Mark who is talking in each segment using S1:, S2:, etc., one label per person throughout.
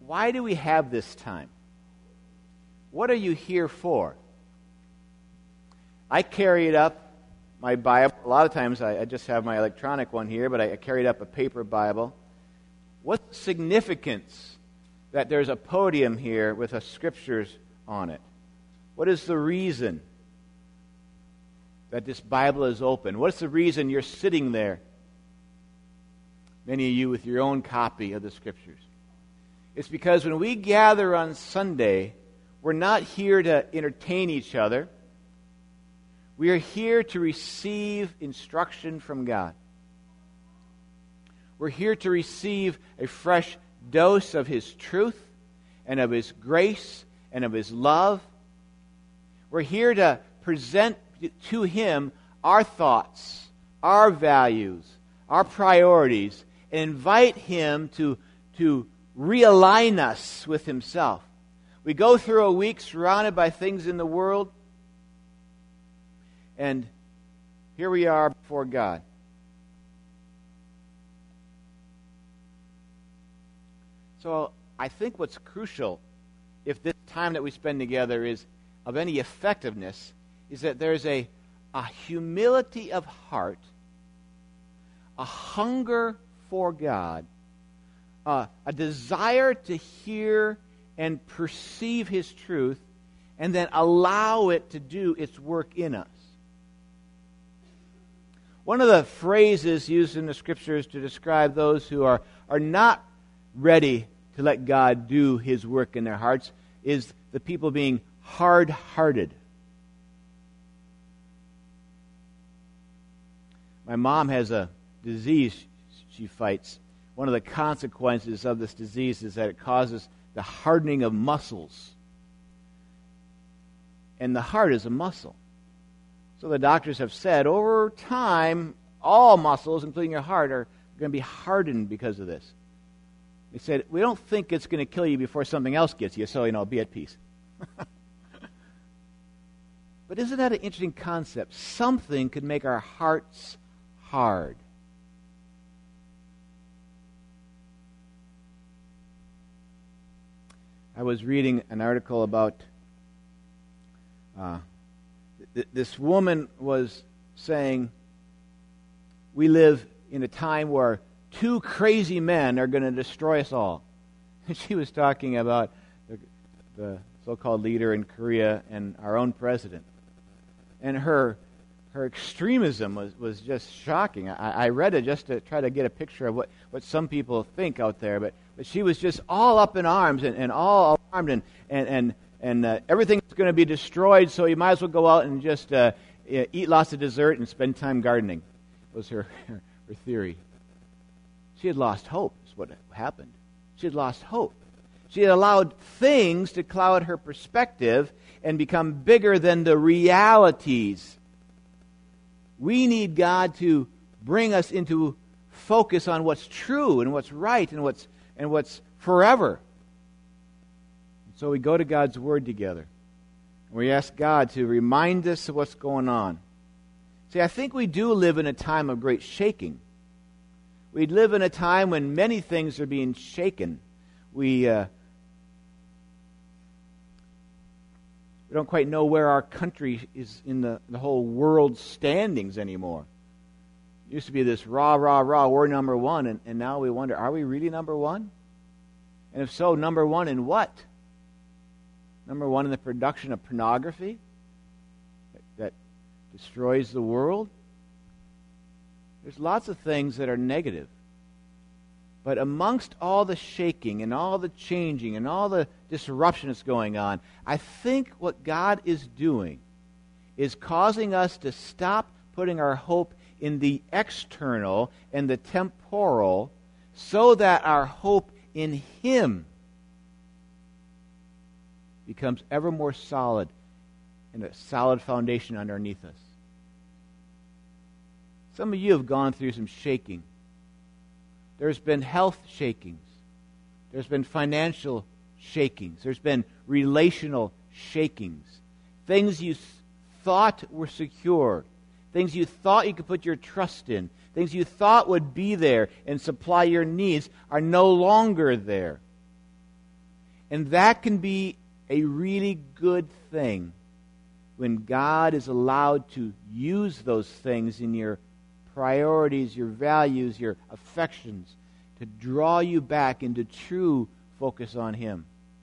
S1: why do we have this time? What are you here for? I carried up my Bible. A lot of times I just have my electronic one here, but I carried up a paper Bible. What's the significance that there's a podium here with the scriptures on it? What is the reason that this Bible is open? What's the reason you're sitting there, many of you with your own copy of the scriptures? It's because when we gather on Sunday, we're not here to entertain each other. We are here to receive instruction from God. We're here to receive a fresh dose of His truth and of His grace and of His love. We're here to present to Him our thoughts, our values, our priorities, and invite Him to realign us with Himself. We go through a week surrounded by things in the world, and here we are before God. So I think what's crucial, if this time that we spend together is of any effectiveness, is that there's a humility of heart, a hunger for God, a desire to hear and perceive His truth, and then allow it to do its work in us. One of the phrases used in the Scriptures to describe those who are not ready to let God do His work in their hearts is the people being hard-hearted. My mom has a disease she fights. One of the consequences of this disease is that it causes the hardening of muscles. And the heart is a muscle. So the doctors have said, over time, all muscles, including your heart, are going to be hardened because of this. They said, we don't think it's going to kill you before something else gets you, so, be at peace. But isn't that an interesting concept? Something could make our hearts hard. I was reading an article about this woman was saying, we live in a time where two crazy men are going to destroy us all. And she was talking about the so-called leader in Korea and our own president. And her extremism was just shocking. I read it just to try to get a picture of what some people think out there, but she was just all up in arms and all alarmed and everything's going to be destroyed, so you might as well go out and just eat lots of dessert and spend time gardening, was her theory. She had lost hope, is what happened. She had lost hope. She had allowed things to cloud her perspective and become bigger than the realities. We need God to bring us into focus on what's true and what's right and what's forever. So we go to God's Word together. And we ask God to remind us of what's going on. See, I think we do live in a time of great shaking. We live in a time when many things are being shaken. We don't quite know where our country is in the whole world standings anymore. It used to be this rah, we're number one, and now we wonder, are we really number one? And if so, number one in what? Number one in the production of pornography that destroys the world? There's lots of things that are negative. But amongst all the shaking and all the changing and all the disruption that's going on, I think what God is doing is causing us to stop putting our hope in the external and the temporal so that our hope in Him becomes ever more solid and a solid foundation underneath us. Some of you have gone through some shaking. There's been health shakings. There's been financial shakings. There's been relational shakings. Things you thought were secure. Things you thought you could put your trust in. Things you thought would be there and supply your needs are no longer there. And that can be a really good thing when God is allowed to use those things in your priorities, your values, your affections, to draw you back into true focus on Him.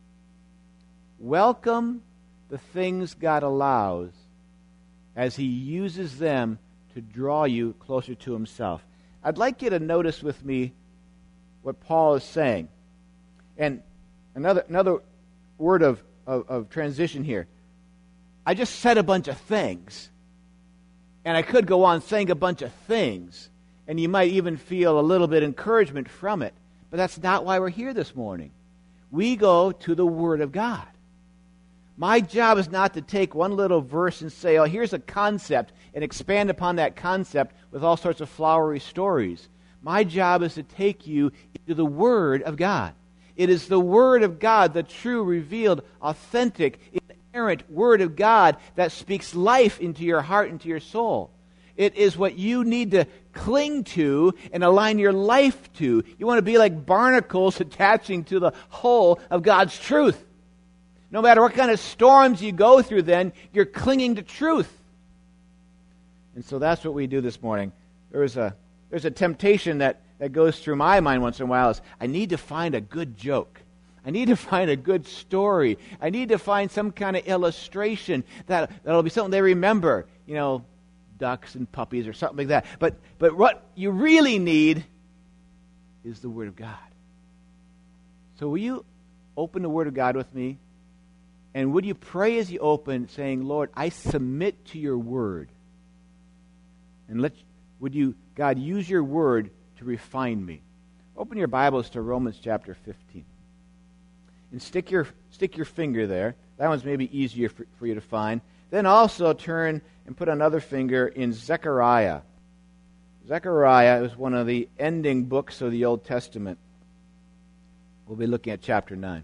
S1: Welcome the things God allows as He uses them to draw you closer to Himself. I'd like you to notice with me what Paul is saying. And another word of transition here. I just said a bunch of things. And I could go on saying a bunch of things. And you might even feel a little bit encouragement from it. But that's not why we're here this morning. We go to the Word of God. My job is not to take one little verse and say, oh, here's a concept, and expand upon that concept with all sorts of flowery stories. My job is to take you into the Word of God. It is the Word of God, the true, revealed, authentic, inerrant Word of God that speaks life into your heart and to your soul. It is what you need to cling to and align your life to. You want to be like barnacles attaching to the whole of God's truth. No matter what kind of storms you go through then, you're clinging to truth. And so that's what we do this morning. There's a temptation that goes through my mind once in a while is, I need to find a good joke. I need to find a good story. I need to find some kind of illustration that'll be something they remember. You know, ducks and puppies or something like that. But what you really need is the Word of God. So will you open the Word of God with me? And would you pray as you open, saying, Lord, I submit to your Word. And would you, God, use your Word to refine me. Open your Bibles to Romans chapter 15. And stick your finger there. That one's maybe easier for you to find. Then also turn and put another finger in Zechariah. Zechariah is one of the ending books of the Old Testament. We'll be looking at chapter 9.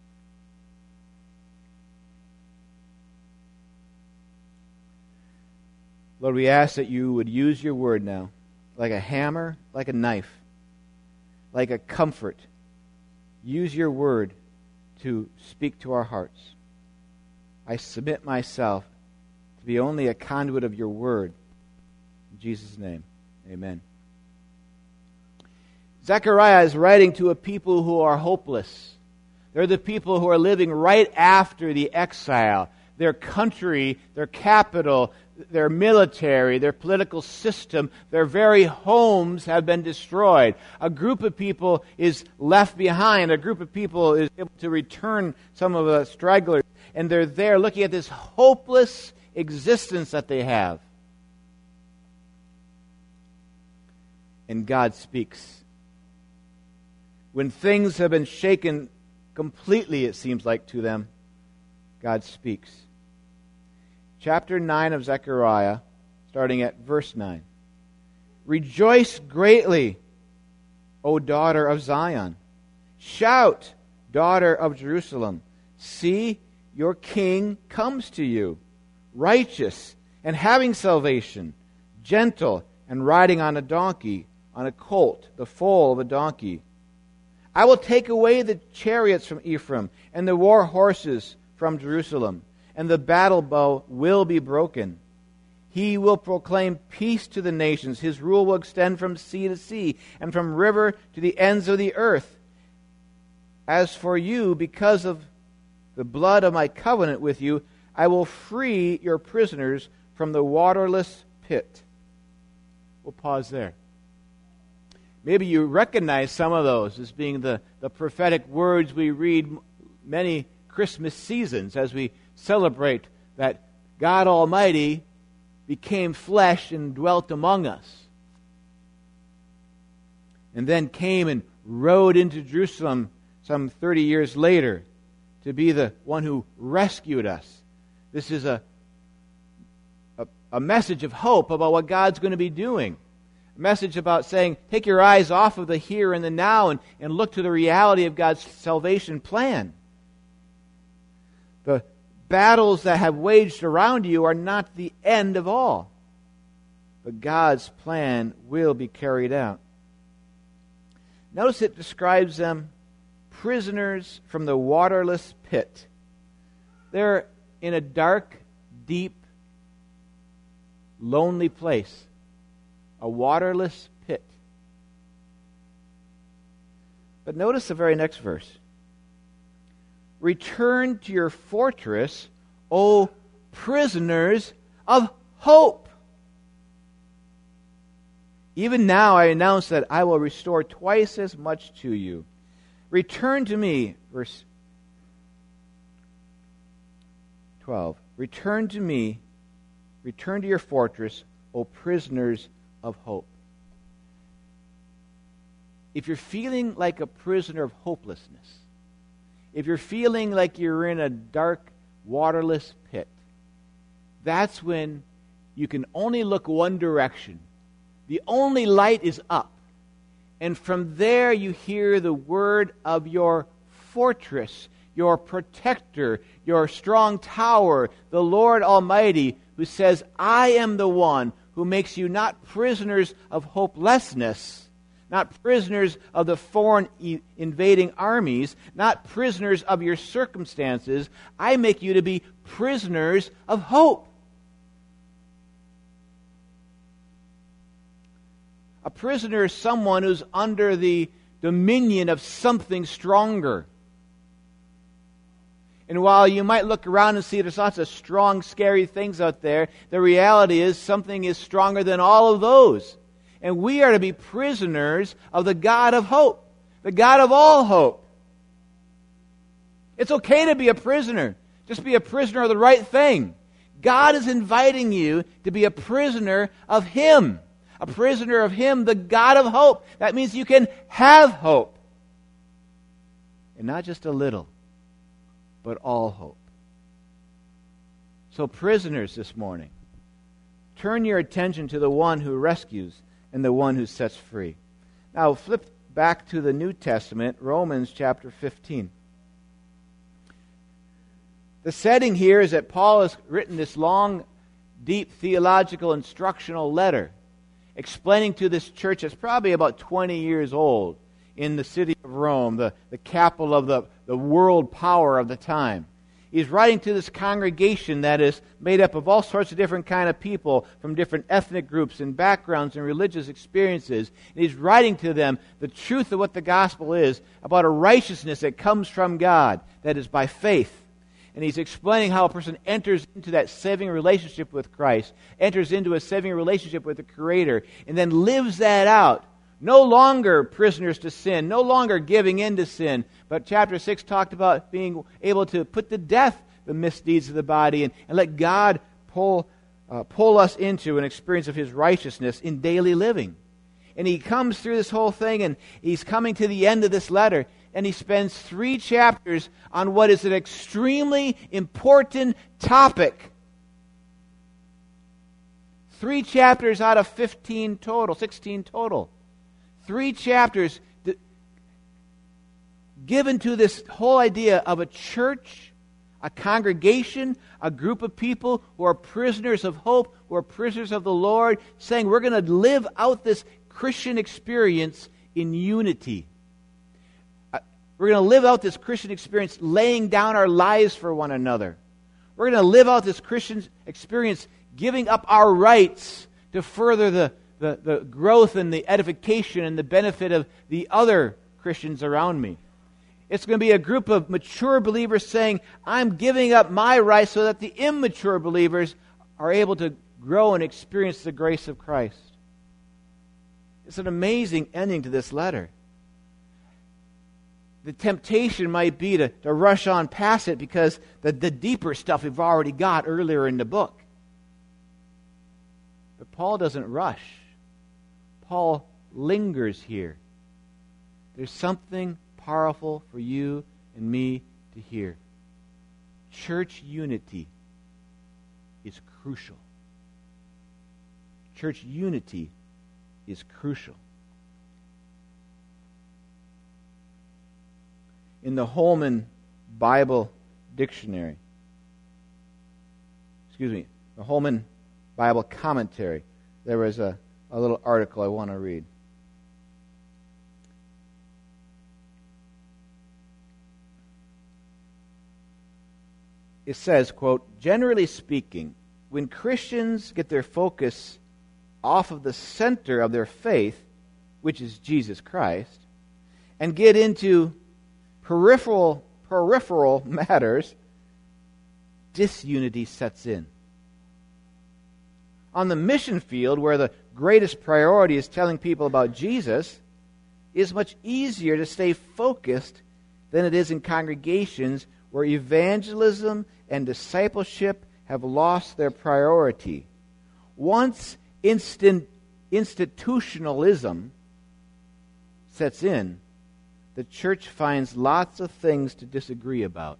S1: Lord, we ask that you would use your word now, like a hammer, like a knife, like a comfort. Use your word to speak to our hearts. I submit myself to be only a conduit of your word. In Jesus' name, amen. Zechariah is writing to a people who are hopeless. They're the people who are living right after the exile. Their country, their capital, their military, their political system, their very homes have been destroyed. A group of people is left behind. A group of people is able to return some of the stragglers. And they're there looking at this hopeless existence that they have. And God speaks. When things have been shaken completely, it seems like, to them, God speaks. Chapter 9 of Zechariah, starting at verse 9. Rejoice greatly, O daughter of Zion. Shout, daughter of Jerusalem. See, your king comes to you, righteous and having salvation, gentle and riding on a donkey, on a colt, the foal of a donkey. I will take away the chariots from Ephraim and the war horses from Jerusalem, and the battle bow will be broken. He will proclaim peace to the nations. His rule will extend from sea to sea and from river to the ends of the earth. As for you, because of the blood of my covenant with you, I will free your prisoners from the waterless pit. We'll pause there. Maybe you recognize some of those as being the prophetic words we read many Christmas seasons as we celebrate that God Almighty became flesh and dwelt among us. And then came and rode into Jerusalem some 30 years later to be the one who rescued us. This is a message of hope about what God's going to be doing. A message about saying, take your eyes off of the here and the now and look to the reality of God's salvation plan. The battles that have waged around you are not the end of all. But God's plan will be carried out. Notice it describes them prisoners from the waterless pit. They're in a dark, deep, lonely place. A waterless pit. But notice the very next verse. Return to your fortress, O prisoners of hope. Even now I announce that I will restore twice as much to you. Return to me, verse 12. Return to me, return to your fortress, O prisoners of hope. If you're feeling like a prisoner of hopelessness, if you're feeling like you're in a dark, waterless pit, that's when you can only look one direction. The only light is up. And from there you hear the word of your fortress, your protector, your strong tower, the Lord Almighty, who says, I am the one who makes you not prisoners of hopelessness, not prisoners of the foreign invading armies, not prisoners of your circumstances. I make you to be prisoners of hope. A prisoner is someone who's under the dominion of something stronger. And while you might look around and see there's lots of strong, scary things out there, the reality is something is stronger than all of those. And we are to be prisoners of the God of hope, the God of all hope. It's okay to be a prisoner. Just be a prisoner of the right thing. God is inviting you to be a prisoner of Him. A prisoner of Him, the God of hope. That means you can have hope. And not just a little, but all hope. So prisoners this morning, turn your attention to the one who rescues and the one who sets free. Now flip back to the New Testament, Romans chapter 15. The setting here is that Paul has written this long, deep theological instructional letter explaining to this church that's probably about 20 years old in the city of Rome, the capital of the world power of the time. He's writing to this congregation that is made up of all sorts of different kind of people from different ethnic groups and backgrounds and religious experiences. And he's writing to them the truth of what the gospel is about a righteousness that comes from God, that is by faith. And he's explaining how a person enters into that saving relationship with Christ, enters into a saving relationship with the Creator, and then lives that out. No longer prisoners to sin, no longer giving in to sin. But chapter 6 talked about being able to put to death the misdeeds of the body and let God pull us into an experience of His righteousness in daily living. And he comes through this whole thing, and he's coming to the end of this letter, and he spends 3 chapters on what is an extremely important topic. 3 chapters out of 15 total, 16 total. 3 chapters given to this whole idea of a church, a congregation, a group of people who are prisoners of hope, who are prisoners of the Lord, saying we're going to live out this Christian experience in unity. We're going to live out this Christian experience laying down our lives for one another. We're going to live out this Christian experience giving up our rights to further the growth and the edification and the benefit of the other Christians around me. It's going to be a group of mature believers saying, I'm giving up my rights so that the immature believers are able to grow and experience the grace of Christ. It's an amazing ending to this letter. The temptation might be to rush on past it because the deeper stuff we've already got earlier in the book. But Paul doesn't rush. Paul lingers here. There's something powerful for you and me to hear. Church unity is crucial. Church unity is crucial. In the Holman Bible Dictionary, the Holman Bible Commentary, there was a little article I want to read. it says, quote, "Generally speaking, when Christians get their focus off of the center of their faith, which is Jesus Christ, and get into peripheral matters, disunity sets in. On the mission field, where the greatest priority is telling people about Jesus, it is much easier to stay focused than it is in congregations where evangelism and discipleship have lost their priority. Once institutionalism sets in, the church finds lots of things to disagree about."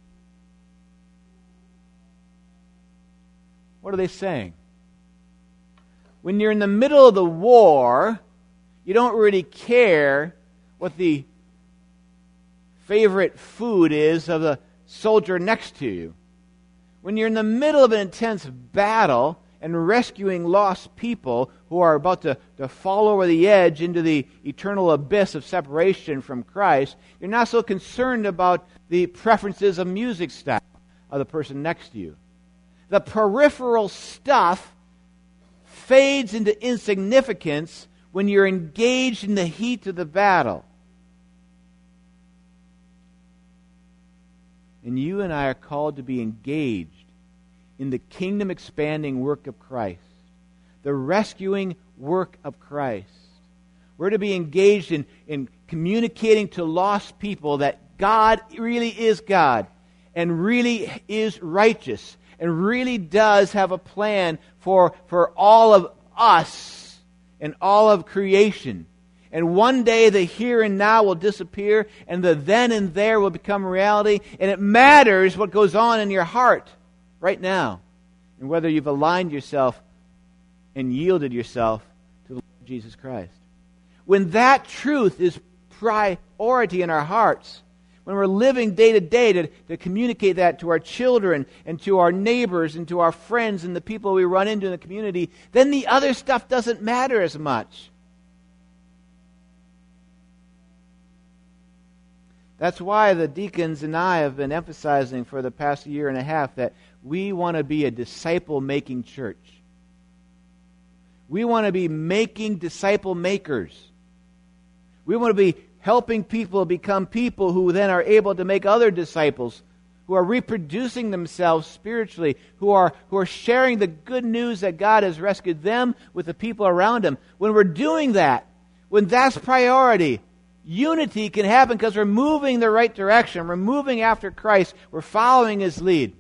S1: What are they saying? When you're in the middle of the war, you don't really care what the favorite food is of the soldier next to you. When you're in the middle of an intense battle and rescuing lost people who are about to fall over the edge into the eternal abyss of separation from Christ, you're not so concerned about the preferences of music style of the person next to you. The peripheral stuff fades into insignificance when you're engaged in the heat of the battle. And you and I are called to be engaged in the kingdom-expanding work of Christ, the rescuing work of Christ. We're to be engaged in communicating to lost people that God really is God and really is righteous and really does have a plan for all of us and all of creation. And one day the here and now will disappear and the then and there will become reality. And it matters what goes on in your heart right now and whether you've aligned yourself and yielded yourself to the Lord Jesus Christ. When that truth is priority in our hearts, when we're living day to day to communicate that to our children and to our neighbors and to our friends and the people we run into in the community, then the other stuff doesn't matter as much. That's why the deacons and I have been emphasizing for the past year and a half that we want to be a disciple-making church. We want to be making disciple makers. We want to be helping people become people who then are able to make other disciples, who are reproducing themselves spiritually, who are sharing the good news that God has rescued them with the people around them. When we're doing that, when that's priority, unity can happen because we're moving the right direction. We're moving after Christ. We're following His lead.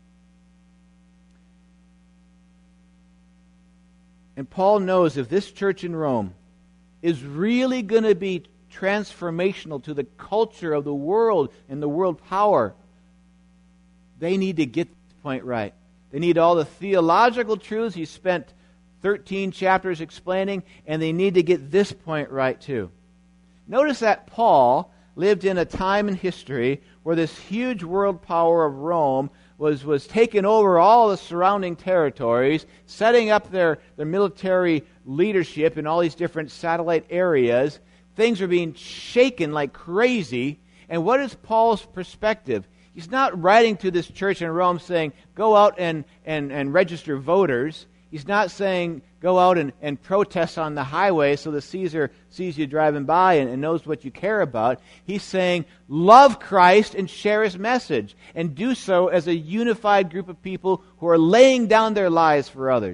S1: And Paul knows if this church in Rome is really going to be transformational to the culture of the world and the world power, they need to get this point right. They need all the theological truths he spent 13 chapters explaining, and they need to get this point right too. Notice that Paul lived in a time in history where this huge world power of Rome was taking over all the surrounding territories, setting up their military leadership in all these different satellite areas. Things are being shaken like crazy. And what is Paul's perspective? He's not writing to this church in Rome saying, go out and register voters. He's not saying, go out and protest on the highway so the Caesar sees you driving by and knows what you care about. He's saying, love Christ and share His message. And do so as a unified group of people who are laying down their lives for others.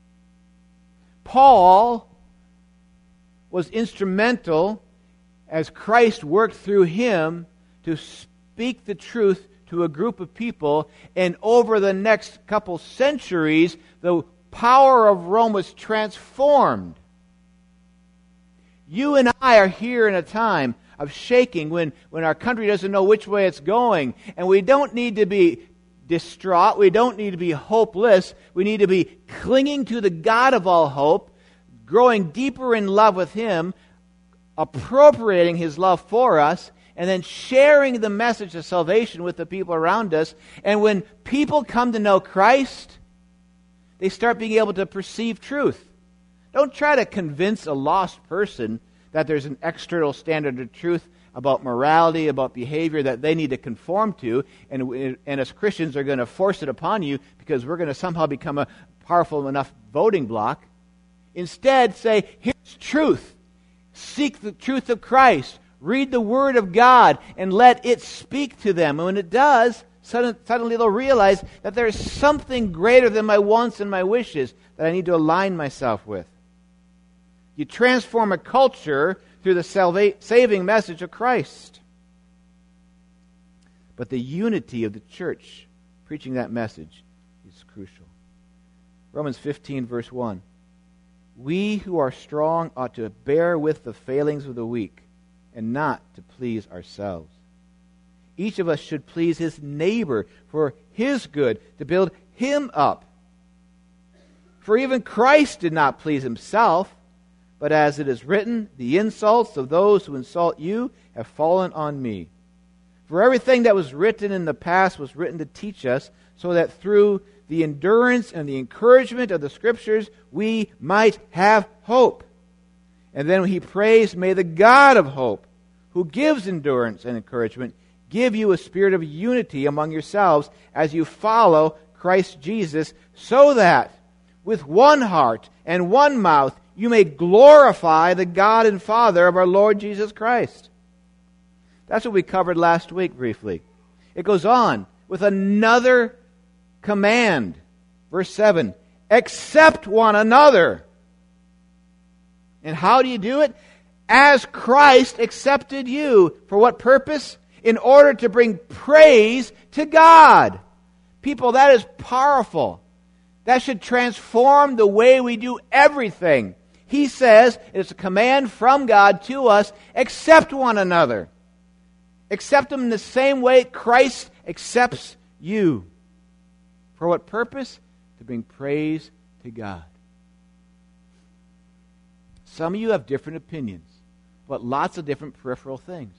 S1: Paul was instrumental as Christ worked through him to speak the truth to a group of people, and over the next couple centuries, the power of Rome was transformed. You and I are here in a time of shaking when our country doesn't know which way it's going, and we don't need to be distraught. We don't need to be hopeless. We need to be clinging to the God of all hope, growing deeper in love with Him, appropriating His love for us, and then sharing the message of salvation with the people around us. And when people come to know Christ, they start being able to perceive truth. Don't try to convince a lost person that there's an external standard of truth about morality, about behavior that they need to conform to, and as Christians are going to force it upon you because we're going to somehow become a powerful enough voting bloc. Instead, say, here's truth. Seek the truth of Christ. Read the Word of God and let it speak to them. And when it does, suddenly they'll realize that there's something greater than my wants and my wishes that I need to align myself with. You transform a culture through the saving message of Christ. But the unity of the church preaching that message is crucial. Romans 15, verse 1. We who are strong ought to bear with the failings of the weak and not to please ourselves. Each of us should please his neighbor for his good, to build him up. For even Christ did not please himself, but as it is written, the insults of those who insult you have fallen on me. For everything that was written in the past was written to teach us, so that through the endurance and the encouragement of the Scriptures we might have hope. And then he prays, may the God of hope, who gives endurance and encouragement, give you a spirit of unity among yourselves as you follow Christ Jesus, so that with one heart and one mouth you may glorify the God and Father of our Lord Jesus Christ. That's what we covered last week briefly. It goes on with another command. Verse 7, accept one another. And how do you do it? As Christ accepted you. For what purpose? In order to bring praise to God. People, that is powerful. That should transform the way we do everything. He says, it's a command from God to us, accept one another. Accept them in the same way Christ accepts you. For what purpose? To bring praise to God. Some of you have different opinions, but lots of different peripheral things.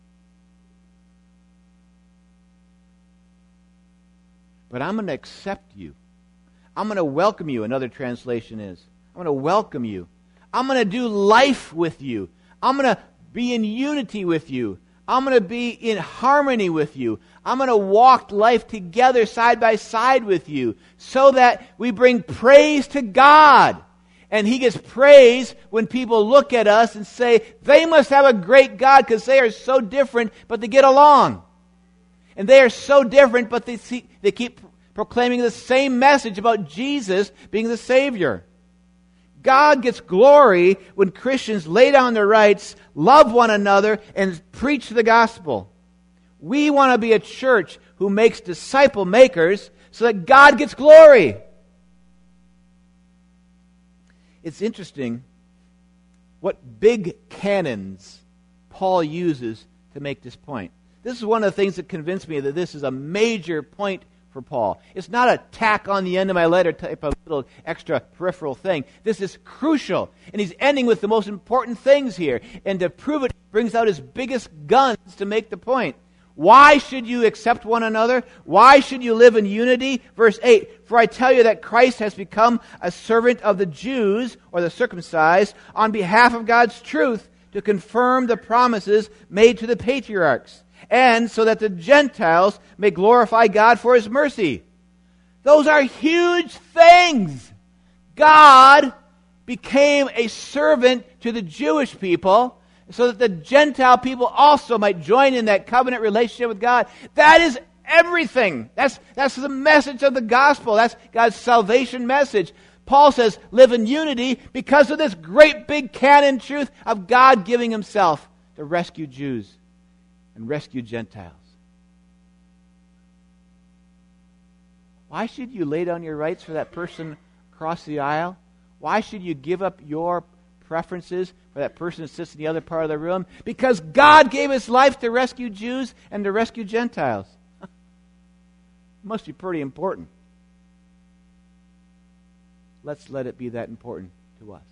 S1: But I'm going to accept you. I'm going to welcome you, another translation is. I'm going to welcome you. I'm going to do life with you. I'm going to be in unity with you. I'm going to be in harmony with you. I'm going to walk life together side by side with you so that we bring praise to God. And He gets praise when people look at us and say, they must have a great God because they are so different, but they get along. And they are so different, but they keep proclaiming the same message about Jesus being the Savior. God gets glory when Christians lay down their rights, love one another, and preach the gospel. We want to be a church who makes disciple makers so that God gets glory. It's interesting what big cannons Paul uses to make this point. This is one of the things that convinced me that this is a major point for Paul. It's not a tack on the end of my letter type of little extra peripheral thing. This is crucial. And he's ending with the most important things here. And to prove it, he brings out his biggest guns to make the point. Why should you accept one another? Why should you live in unity? Verse 8, for I tell you that Christ has become a servant of the Jews, or the circumcised, on behalf of God's truth, to confirm the promises made to the patriarchs, and so that the Gentiles may glorify God for His mercy. Those are huge things. God became a servant to the Jewish people so that the Gentile people also might join in that covenant relationship with God. That is everything. That's the message of the gospel. That's God's salvation message. Paul says, live in unity because of this great big canon truth of God giving Himself to rescue Jews and rescue Gentiles. Why should you lay down your rights for that person across the aisle? Why should you give up your preferences for that person that sits in the other part of the room? Because God gave His life to rescue Jews and to rescue Gentiles. It must be pretty important. Let's let it be that important to us.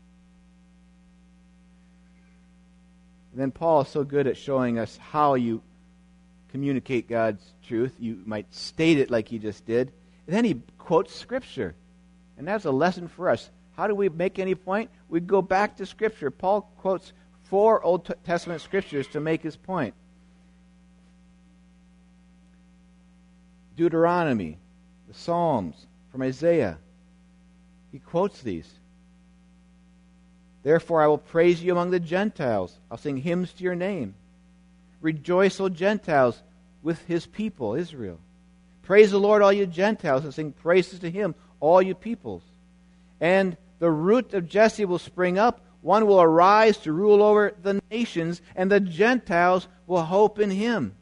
S1: And then Paul is so good at showing us how you communicate God's truth. You might state it like he just did. And then he quotes Scripture. And that's a lesson for us. How do we make any point? We go back to Scripture. Paul quotes 4 Old Testament scriptures to make his point. Deuteronomy, the Psalms, from Isaiah. He quotes these. Therefore I will praise you among the Gentiles. I'll sing hymns to your name. Rejoice, O Gentiles, with his people, Israel. Praise the Lord, all you Gentiles, and sing praises to him, all you peoples. And the root of Jesse will spring up. One will arise to rule over the nations, and the Gentiles will hope in him.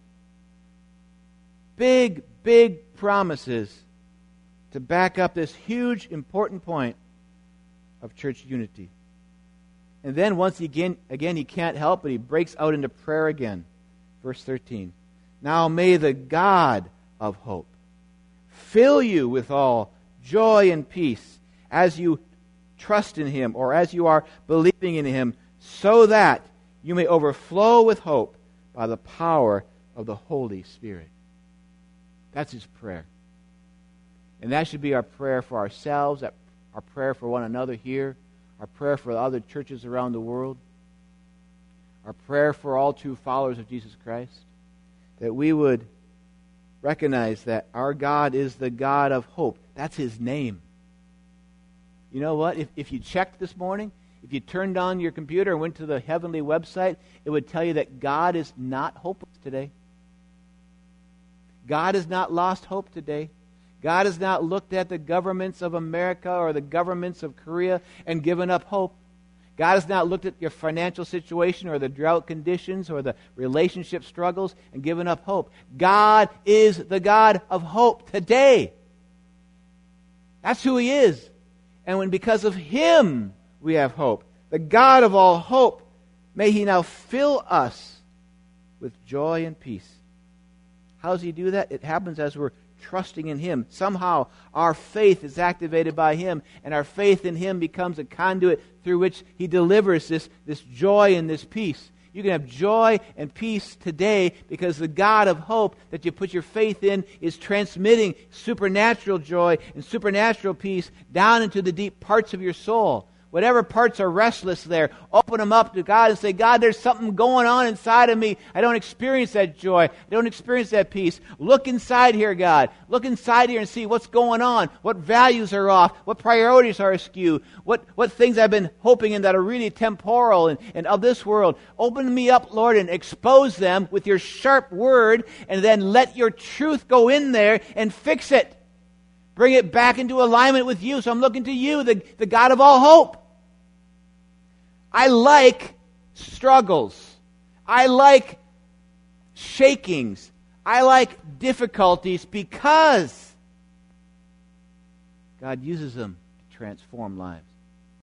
S1: Big, big promises to back up this huge, important point of church unity. And then once again, he can't help it. He breaks out into prayer again. Verse 13. Now may the God of hope fill you with all joy and peace as you trust in him, or as you are believing in him, so that you may overflow with hope by the power of the Holy Spirit. That's his prayer. And that should be our prayer for ourselves, our prayer for one another here, our prayer for other churches around the world, our prayer for all true followers of Jesus Christ, that we would recognize that our God is the God of hope. That's his name. You know what? If you checked this morning, if you turned on your computer and went to the heavenly website, it would tell you that God is not hopeless today. God has not lost hope today. God has not looked at the governments of America or the governments of Korea and given up hope. God has not looked at your financial situation or the drought conditions or the relationship struggles and given up hope. God is the God of hope today. That's who he is. And because of him we have hope. The God of all hope, may he now fill us with joy and peace. How does he do that? It happens as we're trusting in him. Somehow our faith is activated by him, and our faith in him becomes a conduit through which he delivers this joy and this peace. You can have joy and peace today because the God of hope that you put your faith in is transmitting supernatural joy and supernatural peace down into the deep parts of your soul. Whatever parts are restless there, open them up to God and say, God, there's something going on inside of me. I don't experience that joy. I don't experience that peace. Look inside here, God. Look inside here and see what's going on, what values are off, what priorities are askew, what things I've been hoping in that are really temporal and of this world. Open me up, Lord, and expose them with your sharp word, and then let your truth go in there and fix it. Bring it back into alignment with you. So I'm looking to you, the God of all hope. I like struggles. I like shakings. I like difficulties because God uses them to transform lives.